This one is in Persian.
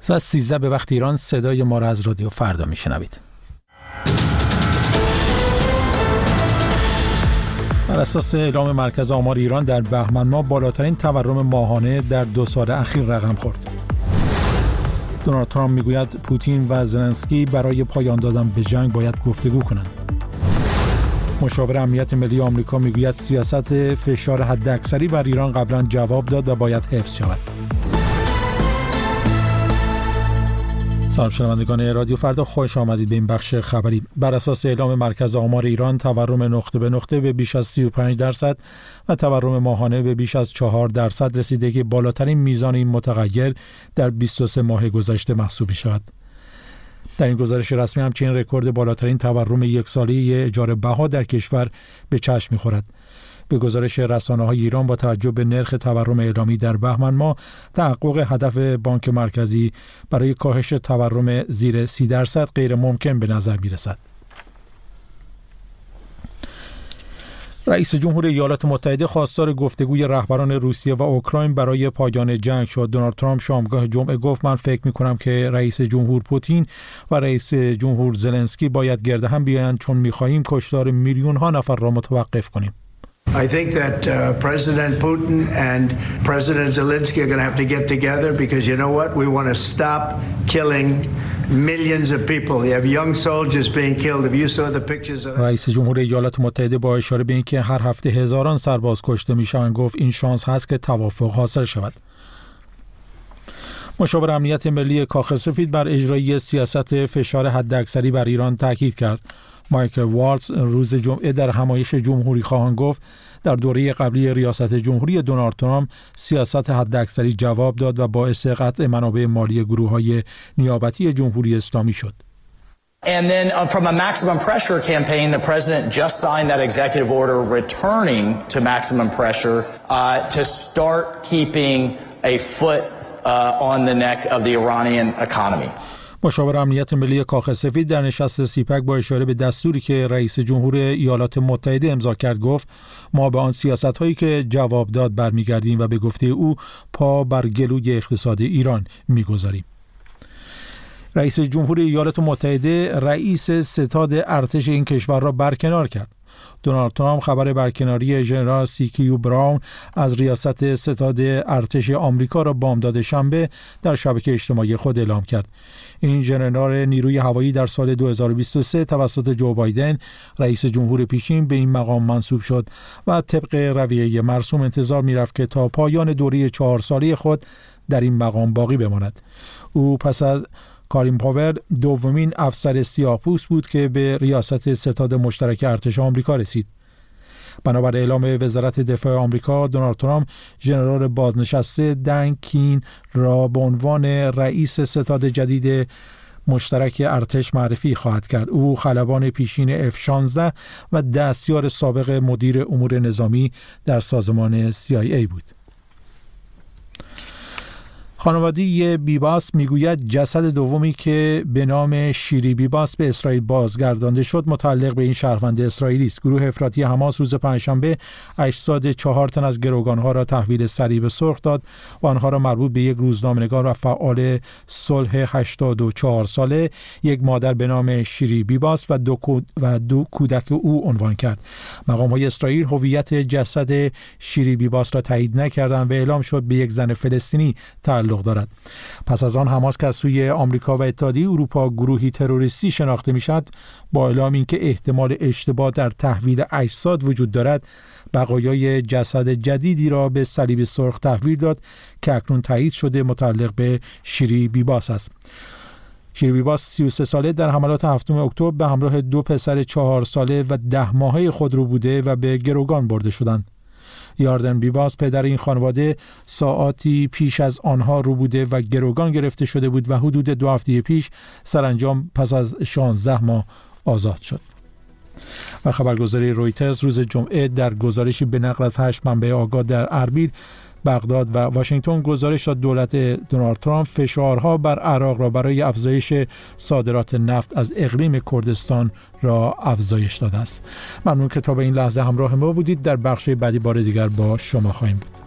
ساعت 13 به وقت ایران صدای ما را از رادیو فردا میشنوید. بر اساس اعلام مرکز آمار ایران در بهمن ماه بالاترین تورم ماهانه در 2 سال اخیر رقم خورد. دونالد ترامپ میگوید پوتین و زلنسکی برای پایان دادن به جنگ باید گفتگو کنند. مشاور امنیت ملی آمریکا میگوید سیاست فشار حداکثری بر ایران قبلا جواب داد و باید حفظ شود. سلام شنوندگان رادیو فردا، خوش آمدید به این بخش خبری. بر اساس اعلام مرکز آمار ایران تورم نقطه به نقطه به بیش از 35% و تورم ماهانه به بیش از 4% رسیده که بالاترین میزان این متغیر در 23 ماه گذشته محسوب می شود. در این گزارش رسمی همچنین رکورد بالاترین تورم یک ساله اجاره بها در کشور به چشم می خورد. به گزارش رسانه‌های ایران با توجه به نرخ تورم اعلامی در بهمن ماه، تحقق هدف بانک مرکزی برای کاهش تورم زیر 30% غیر ممکن به نظر می‌رسد. رئیس جمهور ایالات متحده خواستار گفتگوی رهبران روسیه و اوکراین برای پایان جنگ شد. دونالد ترامپ شامگاه جمعه گفت من فکر می‌کنم که رئیس جمهور پوتین و رئیس جمهور زلنسکی باید گرد هم بیایند چون می‌خواهیم کشتار میلیون‌ها نفر را متوقف کنیم. I think that President Putin and President Zelensky are going to have to get together because you know what? We want to stop killing millions of people. You have young soldiers being killed. If you saw the pictures of رئیس جمهور ایالات متحده با اشاره به اینکه هر هفته هزاران سرباز کشته میشن گفت این شانس هست که توافق حاصل شود. مشاور امنیت ملی کاخ سفید بر اجرایی سیاست فشار حداکثری بر ایران تاکید کرد. مایکل والتز روز جمعه در همایش جمهوری خواهان گفت در دوره قبلی ریاست جمهوری دونالد ترامپ سیاست حداکثری جواب داد و باعث قطع منابع مالی گروه‌های نیابتی جمهوری اسلامی شد. And then from a maximum pressure campaign, the president just signed that executive order returning to maximum pressure to start keeping a foot on the neck of the Iranian economy. مشاور امنیت ملی کاخ سفید در نشست سیپک با اشاره به دستوری که رئیس جمهور ایالات متحده امضا کرد گفت ما به آن سیاست‌هایی که جواب داد برمیگردیم و به گفته او پا بر گلوی اقتصاد ایران می‌گذاریم. رئیس جمهور ایالات متحده رئیس ستاد ارتش این کشور را برکنار کرد. دونالد ترامپ خبر برکناری ژنرال سیکیو براون از ریاست ستاد ارتش آمریکا را بامداد شنبه در شبکه اجتماعی خود اعلام کرد. این ژنرال نیروی هوایی در سال 2023 توسط جو بایدن رئیس جمهور پیشین به این مقام منصوب شد و طبق رویه مرسوم انتظار می‌رفت که تا پایان دوره 4 ساله خود در این مقام باقی بماند. او پس از کارین پاور دومین افسر سیاه‌پوست بود که به ریاست ستاد مشترک ارتش آمریکا رسید. بنابر اعلام وزارت دفاع آمریکا، دونالد ترامپ ژنرال بازنشسته دن کین را به عنوان رئیس ستاد جدید مشترک ارتش معرفی خواهد کرد. او خلبان پیشین F-16 و دستیار سابق مدیر امور نظامی در سازمان CIA بود. خانواده بیباس میگوید جسد دومی که به نام شیری بیباس به اسرائیل بازگردانده شد متعلق به این شهروند اسرائیلی است. گروه افراطی حماس روز پنجشنبه اجساد 4 تن از گروگانها را تحویل صلیب سرخ داد و آنها را مربوط به یک روزنامه‌نگار و فعال صلح 84 ساله، یک مادر به نام شیری بیباس و دو کودک او عنوان کرد. مقام‌های اسرائیل هویت جسد شیری بیباس را تایید نکردند و اعلام شد به یک زن فلسطینی تعلق دارد. پس از آن حماس که از سوی آمریکا و اتحادیه اروپا گروهی تروریستی شناخته می‌شد، با اعلام اینکه احتمال اشتباه در تحویل اجساد وجود دارد، بقایای جسد جدیدی را به صلیب سرخ تحویل داد که اکنون تایید شده متعلق به شیری بیباس است. شیری بیباس 33 ساله در حملات 7 اکتبر به همراه 2 پسر 4 ساله و 10 ماهه خود رو بوده و به گروگان برده شدند. یاردن بیباس پدر این خانواده ساعاتی پیش از آنها رو بوده و گروگان گرفته شده بود و حدود 2 هفته پیش سرانجام پس از 16 ماه آزاد شد. و خبرگزاری رویترز روز جمعه در گزارشی به نقل از 8 منبع آگاه در اربیل، بغداد و واشنگتن گزارش داد دولت دونالد ترامپ فشارها بر عراق را برای افزایش صادرات نفت از اقلیم کردستان را افزایش داده است. ممنون که تا به این لحظه همراه ما بودید. در بخش بعدی بار دیگر با شما خواهیم بود.